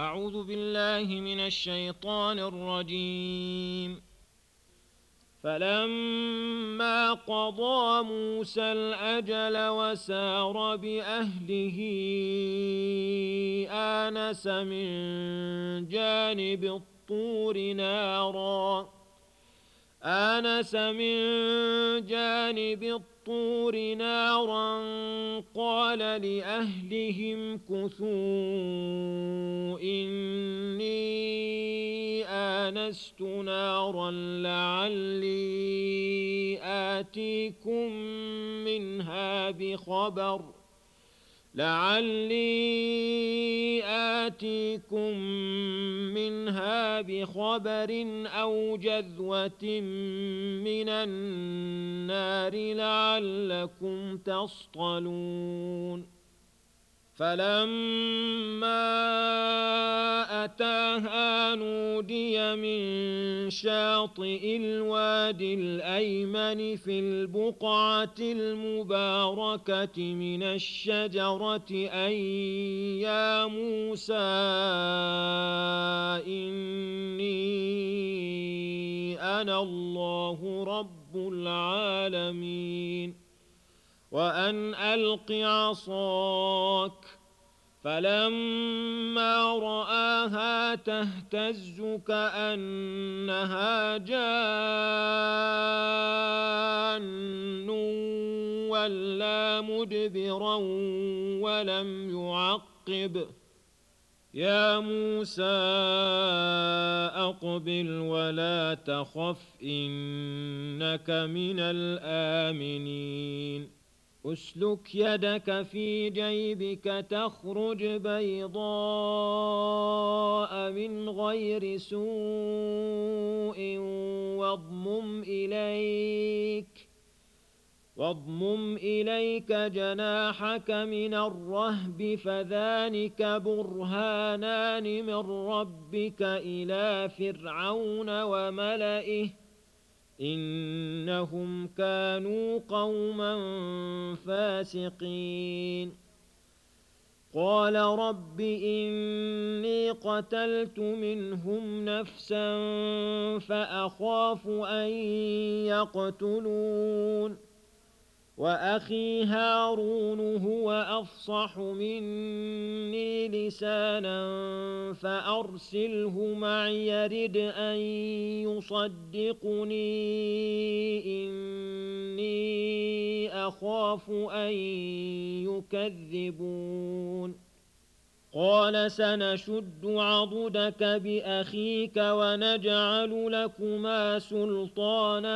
أعوذ بالله من الشيطان الرجيم. فلما قضى موسى الأجل وسار بأهله آنس من جانب الطور نارا قال لأهلهم كثوا إني آنست نارا لعلي آتيكم منها بخبر أو جذوة من النار لعلكم تصطلون. فلما أتاها نودي من شاطئ الوادي الأيمن في البقعة المباركة من الشجرة أن يا موسى إني أنا الله رب العالمين وأن ألق عصاك. فلما رآها تهتز كأنها جان ولا مدبرا ولم يعقب. يا موسى أقبل ولا تخف إنك من الآمنين. أسلك يدك في جيبك تخرج بيضاء من غير سوء واضمم إليك جناحك من الرهب فذلك برهانان من ربك إلى فرعون وملئه إنهم كانوا قوما فاسقين. قال رب إني قتلت منهم نفسا فأخاف أن يقتلون وأخي هارون هو أفصح مني لسانا فأرسله معي يرد أن يصدقني إني أخاف أن يكذبون. قال سنشد عضدك بأخيك ونجعل لكما سلطانا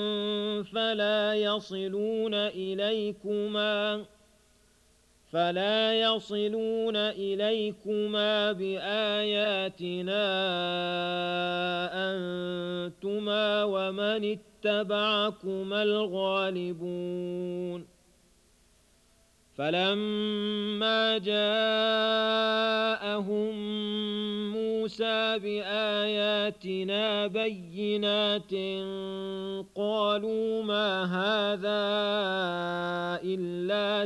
فلا يصلون إليكما بآياتنا أنتما ومن اتبعكما الغالبون. فلما جاءهم موسى بآياتنا بينات قالوا ما هذا إلا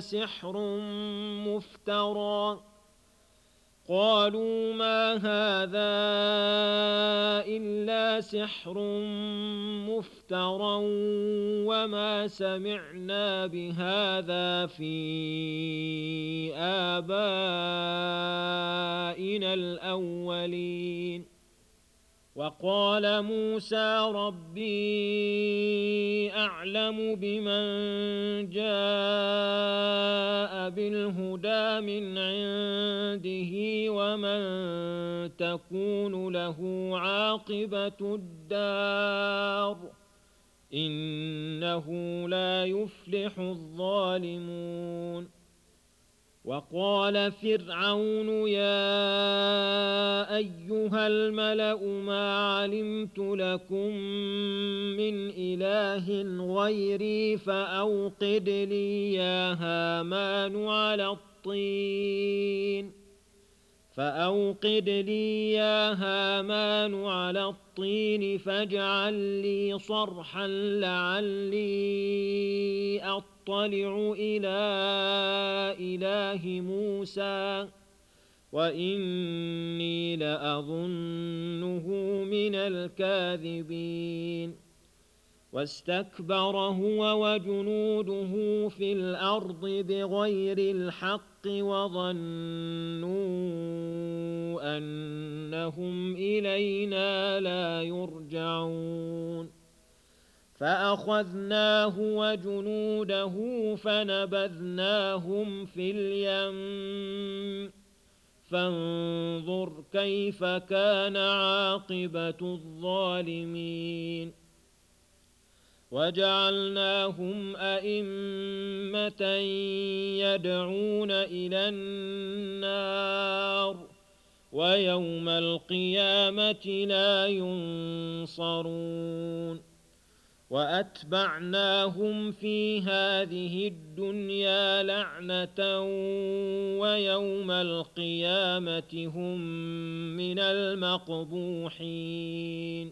سحر مفترى وما سمعنا بهذا في آبائنا الأولين. وقال موسى ربي أعلم بمن جاء بالهدى من عنده ومن تكون له عاقبة الدار إنه لا يفلح الظالمون. وقال فرعون يا أيها الملأ ما علمت لكم من إله غيري فأوقد لي يا هامان على الطين فاجعل لي صرحا لعلي أطلع إلى إله موسى وإني لأظنه من الكاذبين واستكبر هو وجنوده في الأرض بغير الحق وظنوا أنهم إلينا لا يرجعون فأخذناه وجنوده فنبذناهم في اليم فانظر كيف كان عاقبة الظالمين وجعلناهم أئمة يدعون إلى النار ويوم القيامة لا ينصرون وأتبعناهم في هذه الدنيا لعنة ويوم القيامة هم من المقبوحين.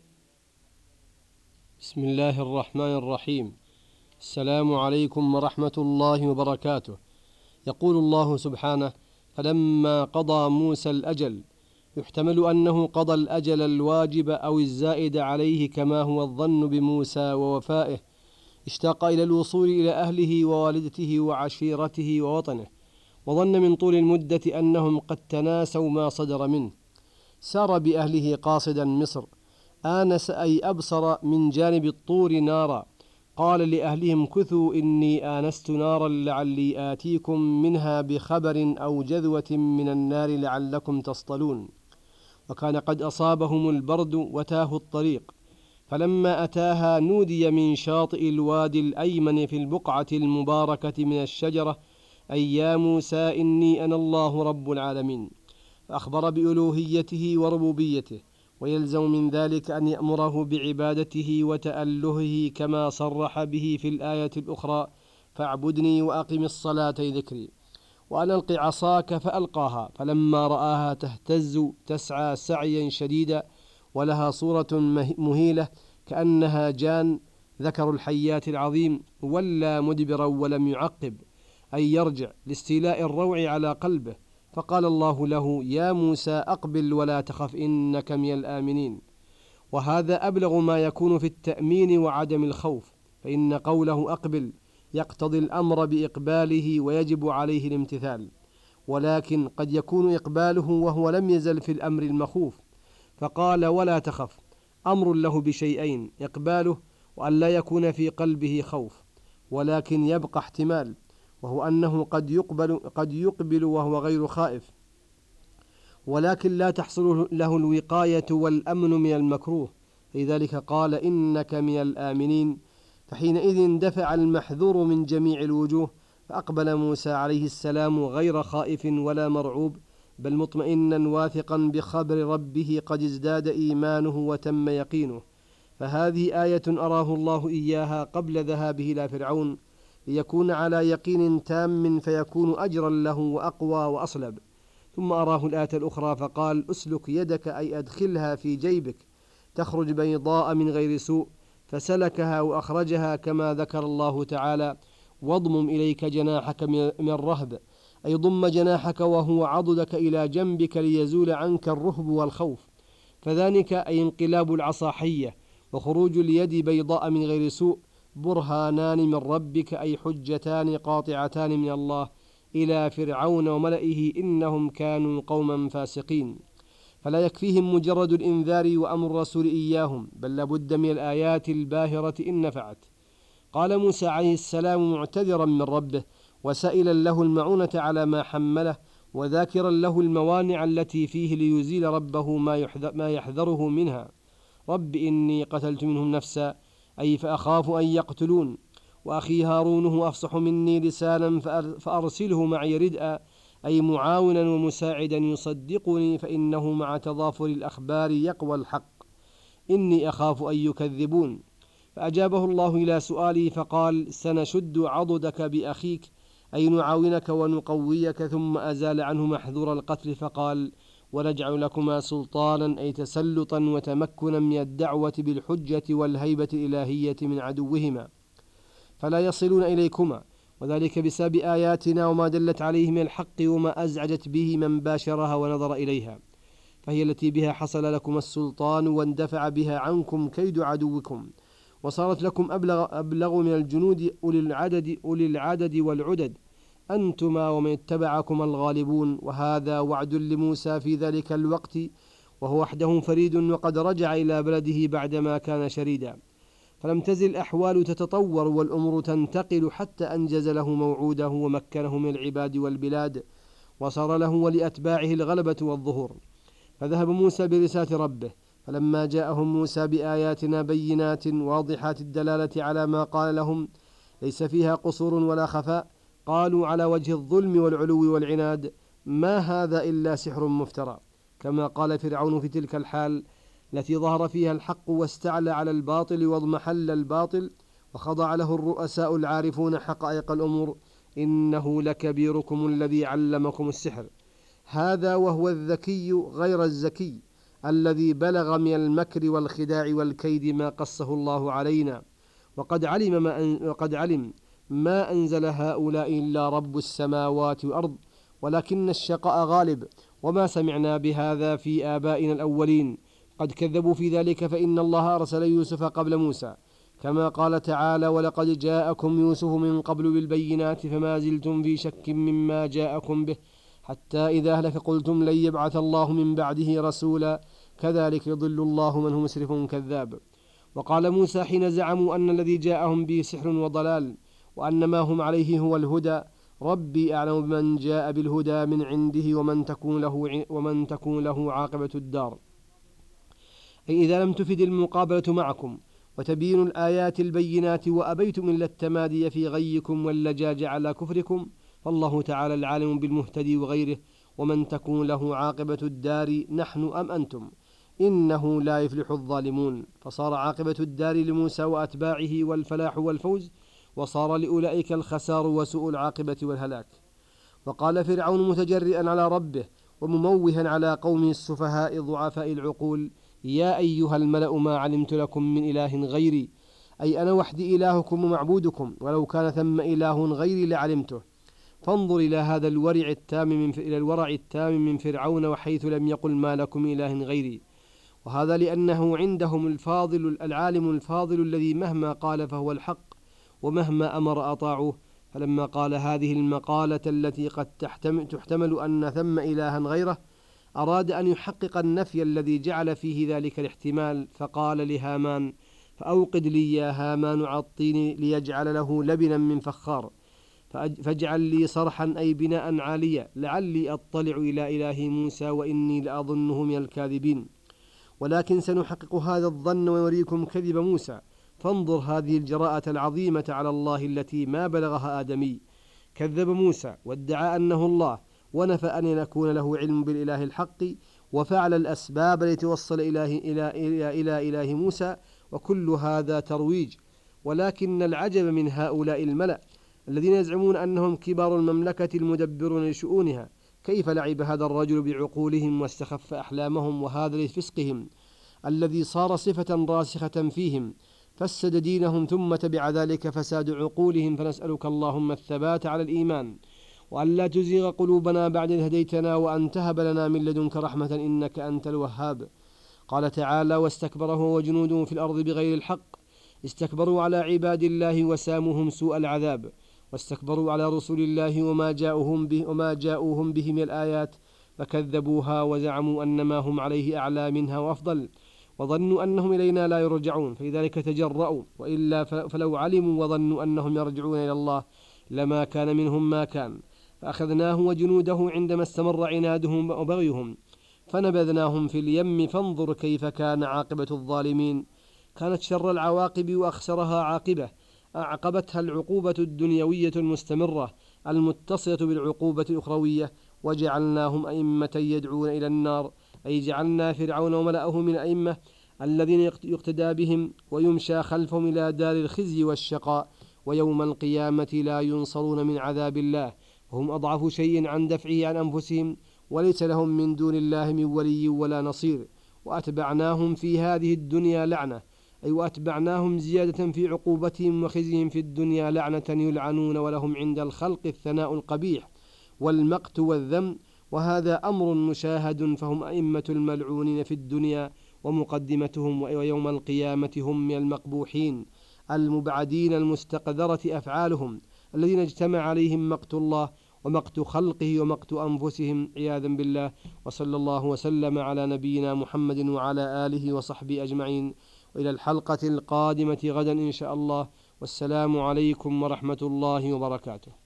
بسم الله الرحمن الرحيم. السلام عليكم ورحمة الله وبركاته. يقول الله سبحانه: فلما قضى موسى الأجل، يحتمل أنه قضى الأجل الواجب أو الزائد عليه كما هو الظن بموسى ووفائه، اشتاق إلى الوصول إلى أهله ووالدته وعشيرته ووطنه، وظن من طول المدة أنهم قد تناسوا ما صدر منه. سار بأهله قاصدا مصر، آنس أي أبصر من جانب الطور نارا، قال لأهلهم: كثوا إني آنست نارا لعلي آتيكم منها بخبر أو جذوة من النار لعلكم تصطلون. وكان قد أصابهم البرد وتاهوا الطريق، فلما أتاها نودي من شاطئ الوادي الأيمن في البقعة المباركة من الشجرة: أي يا موسى إني أنا الله رب العالمين. فأخبر بألوهيته وربوبيته، ويلزم من ذلك أن يأمره بعبادته وتألهه كما صرح به في الآية الأخرى: فاعبدني وأقم الصلاة ذكري. وأن ألق عصاك فألقاها، فلما رآها تهتز تسعى سعيا شديدا ولها صورة مهيلة كأنها جان ذكر الحيات العظيم، ولى مدبرا ولم يعقب، أي يرجع لاستيلاء الروع على قلبه. فقال الله له: يا موسى أقبل ولا تخف إنك من الآمنين. وهذا أبلغ ما يكون في التأمين وعدم الخوف، فإن قوله أقبل يقتضي الأمر بإقباله ويجب عليه الامتثال، ولكن قد يكون إقباله وهو لم يزل في الأمر المخوف، فقال ولا تخف أمر له بشيئين: إقباله وأن لا يكون في قلبه خوف، ولكن يبقى احتمال، وهو أنه قد يقبل وهو غير خائف، ولكن لا تحصل له الوقاية والأمن من المكروه، لذلك قال إنك من الآمنين. فحينئذ دفع المحذور من جميع الوجوه، فأقبل موسى عليه السلام غير خائف ولا مرعوب، بل مطمئنا واثقا بخبر ربه قد ازداد إيمانه وتم يقينه. فهذه آية أراه الله إياها قبل ذهابه إلى فرعون، ليكون على يقين تام فيكون أجرا له وأقوى وأصلب. ثم أراه الآية الأخرى فقال: أسلك يدك، أي أدخلها في جيبك، تخرج بيضاء من غير سوء، فسلكها وأخرجها كما ذكر الله تعالى: واضمم إليك جناحك من الرهب، أي ضم جناحك وهو عضدك إلى جنبك ليزول عنك الرهب والخوف. فذلك أي انقلاب العصا حية وخروج اليد بيضاء من غير سوء، برهانان من ربك، أي حجتان قاطعتان من الله إلى فرعون وملئه إنهم كانوا قوما فاسقين. فلا يكفيهم مجرد الإنذار وأمر الرسول إياهم، بل لابد من الآيات الباهرة إن نفعت. قال موسى عليه السلام معتذرا من ربه وسائلا له المعونة على ما حمله، وذاكرا له الموانع التي فيه ليزيل ربه ما يحذره منها: رب إني قتلت منهم نفسا، أي فأخاف أن يقتلون، وأخي هارون هو أفصح مني لسانا فأرسله معي ردءا، أي معاونا ومساعدا يصدقني، فإنه مع تضافر الأخبار يقوى الحق، إني أخاف أن يكذبون. فأجابه الله إلى سؤاله فقال: سنشد عضدك بأخيك، أي نعاونك ونقويك. ثم أزال عنه محذور القتل فقال: ونجعل لكما سلطانا، أي تسلطا وتمكنا من الدعوة بالحجة والهيبة الإلهية من عدوهما، فلا يصلون إليكما، وذلك بسبب آياتنا وما دلت عليه من الحق وما أزعجت به من باشرها ونظر إليها. فهي التي بها حصل لكم السلطان واندفع بها عنكم كيد عدوكم، وصارت لكم أبلغ من الجنود أولي العدد والعدد، أنتما ومن اتبعكم الغالبون. وهذا وعد لموسى في ذلك الوقت وهو وحده فريد، وقد رجع إلى بلده بعدما كان شريدا. فلم تزل الأحوال تتطور والأمور تنتقل حتى أنجز له موعوده ومكنه من العباد والبلاد، وصار له ولأتباعه الغلبة والظهور. فذهب موسى برسالة ربه، فلما جاءهم موسى بآياتنا بينات واضحات الدلالة على ما قال لهم ليس فيها قصور ولا خفاء، قالوا على وجه الظلم والعلو والعناد: ما هذا إلا سحر مفترى. كما قال فرعون في تلك الحال التي ظهر فيها الحق واستعلى على الباطل واضمحل الباطل، وخضع له الرؤساء العارفون حقائق الأمور: إنه لكبيركم الذي علمكم السحر هذا، وهو الذكي غير الزكي الذي بلغ من المكر والخداع والكيد ما قصه الله علينا، وقد علم ما أنزل هؤلاء إلا رب السماوات والأرض، ولكن الشقاء غالب، وما سمعنا بهذا في آبائنا الأولين. قد كذبوا في ذلك، فإن الله أرسل يوسف قبل موسى، كما قال تعالى: ولقد جاءكم يوسف من قبل بالبينات فما زلتم في شك مما جاءكم به، حتى إذا هلك قلتم لن يبعث الله من بعده رسولا، كذلك يضل الله من هو مسرف كذاب. وقال موسى حين زعموا أن الذي جاءهم به سحر وضلال، وأن ما هم عليه هو الهدى: ربي أعلم بمن جاء بالهدى من عنده ومن تكون له عاقبة الدار. أي إذا لم تفد المقابلة معكم وتبين الآيات البينات وأبيتم إلا التمادي في غيكم واللجاج على كفركم، فالله تعالى العالم بالمهتدي وغيره، ومن تكون له عاقبة الدار نحن أم أنتم، إنه لا يفلح الظالمون. فصار عاقبة الدار لموسى وأتباعه والفلاح والفوز، وصار لأولئك الخسار وسوء العاقبة والهلاك. وقال فرعون متجرئا على ربه ومموها على قومه السفهاء ضعفاء العقول: يا أيها الملأ ما علمت لكم من إله غيري، أي أنا وحدي إلهكم ومعبودكم، ولو كان ثم إله غيري لعلمته. فانظر إلى هذا الورع التام من فرعون، وحيث لم يقل ما لكم إله غيري، وهذا لأنه عندهم العالم الفاضل الذي مهما قال فهو الحق، ومهما أمر أطاعوه. فلما قال هذه المقالة التي قد تحتمل أن ثم إلها غيره، أراد أن يحقق النفي الذي جعل فيه ذلك الاحتمال، فقال لهامان: فأوقد لي يا هامان عطيني ليجعل له لبنا من فخار، فاجعل لي صرحا أي بناء عاليا، لعلي أطلع إلى إله موسى وإني لأظنه من الكاذبين. ولكن سنحقق هذا الظن ونريكم كذب موسى. فانظر هذه الجراءة العظيمة على الله التي ما بلغها آدمي. كذب موسى وادعى أنه الله، ونفى أن يكون له علم بالإله الحق، وفعل الأسباب لتوصل إلى إله موسى، وكل هذا ترويج. ولكن العجب من هؤلاء الملأ الذين يزعمون أنهم كبار المملكة المدبرون لشؤونها، كيف لعب هذا الرجل بعقولهم واستخف أحلامهم، وهذا لفسقهم الذي صار صفة راسخة فيهم، فسد دينهم ثم تبع ذلك فساد عقولهم. فنسألك اللهم الثبات على الإيمان، وأن لا تزيغ قلوبنا بعد إذ هديتنا، وأن تهب لنا من لدنك رحمة إنك أنت الوهاب. قال تعالى: واستكبر هو وجنوده في الأرض بغير الحق، استكبروا على عباد الله وساموهم سوء العذاب، واستكبروا على رسول الله وما جاءوهم به من الآيات، فكذبوها وزعموا أن ما هم عليه أعلى منها وأفضل، وظنوا أنهم إلينا لا يرجعون، فلذلك تجرؤوا، وإلا فلو علموا وظنوا أنهم يرجعون إلى الله لما كان منهم ما كان. فأخذناه وجنوده عندما استمر عنادهم وبغيهم، فنبذناهم في اليم، فانظر كيف كان عاقبة الظالمين. كانت شر العواقب وأخسرها عاقبة أعقبتها العقوبة الدنيوية المستمرة المتصلة بالعقوبة الأخروية. وجعلناهم أئمة يدعون إلى النار، أي جعلنا فرعون وملأه من الأئمة الذين يقتدى بهم ويمشى خلفهم إلى دار الخزي والشقاء، ويوم القيامة لا ينصرون من عذاب الله، وهم أضعف شيء عن دفعه عن أنفسهم، وليس لهم من دون الله من ولي ولا نصير. وأتبعناهم في هذه الدنيا لعنة، أي وأتبعناهم زيادة في عقوبتهم وخزيهم في الدنيا لعنة، يلعنون ولهم عند الخلق الثناء القبيح والمقت والذم، وهذا أمر مشاهد، فهم أئمة الملعونين في الدنيا ومقدمتهم، ويوم القيامة هم من المقبوحين المبعدين المستقذرة أفعالهم، الذين اجتمع عليهم مقت الله ومقت خلقه ومقت أنفسهم عياذا بالله. وصلى الله وسلم على نبينا محمد وعلى آله وصحبه أجمعين، وإلى الحلقة القادمة غدا إن شاء الله، والسلام عليكم ورحمة الله وبركاته.